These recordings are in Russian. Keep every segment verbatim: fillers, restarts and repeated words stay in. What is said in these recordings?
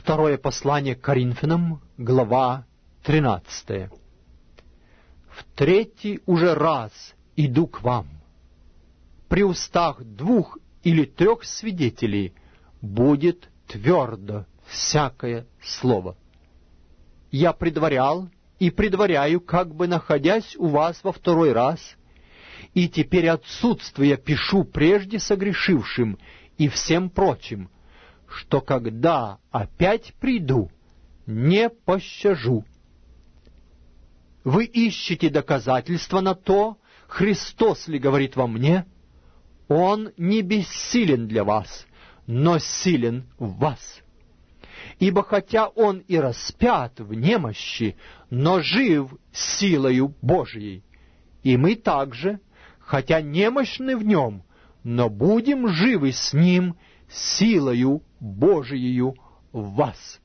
Второе послание к Коринфянам, глава тринадцатая. «В третий уже раз иду к вам. При устах двух или трех свидетелей будет твердо всякое слово. Я предварял и предваряю, как бы находясь у вас во второй раз, и теперь отсутствуя пишу прежде согрешившим и всем прочим, что когда опять приду, не пощажу. Вы ищете доказательства на то, Христос ли говорит во мне? Он не бессилен для вас, но силен в вас. Ибо хотя Он и распят в немощи, но жив силою Божией. И мы также, хотя немощны в Нем, но будем живы с Ним силою Божиею в вас.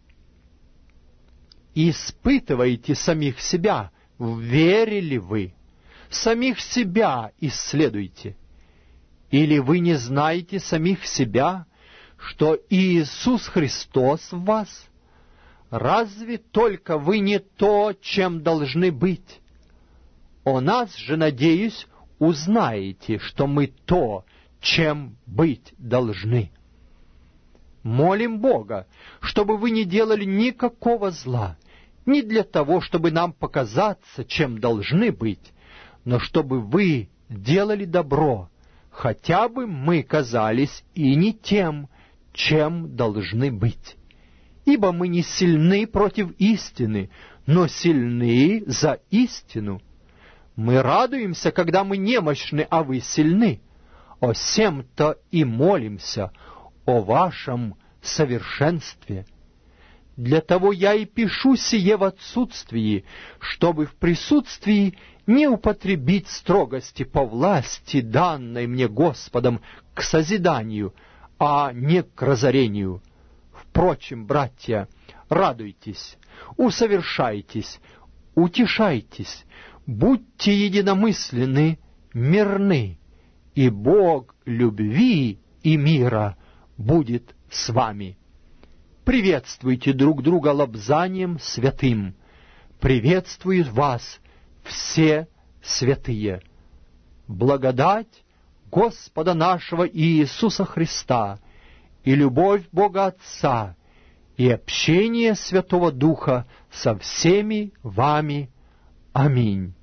Испытывайте самих себя, в вере ли вы, самих себя исследуйте. Или вы не знаете самих себя, что Иисус Христос в вас? Разве только вы не то, чем должны быть? О нас же, надеюсь, узнаете, что мы то, чем быть должны. Молим Бога, чтобы вы не делали никакого зла, не для того, чтобы нам показаться, чем должны быть, но чтобы вы делали добро, хотя бы мы казались и не тем, чем должны быть. Ибо мы не сильны против истины, но сильны за истину. Мы радуемся, когда мы немощны, а вы сильны. О сем-то и молимся, о вашем совершенстве. Для того я и пишу сие в отсутствии, чтобы в присутствии не употребить строгости по власти, данной мне Господом, к созиданию, а не к разорению. Впрочем, братья, радуйтесь, усовершайтесь, утешайтесь, будьте единомысленны, мирны, и Бог любви и мира будет с вами. Приветствуйте друг друга лобзанием святым. Приветствуют вас все святые. Благодать Господа нашего Иисуса Христа и любовь Бога Отца и общение Святого Духа со всеми вами. Аминь.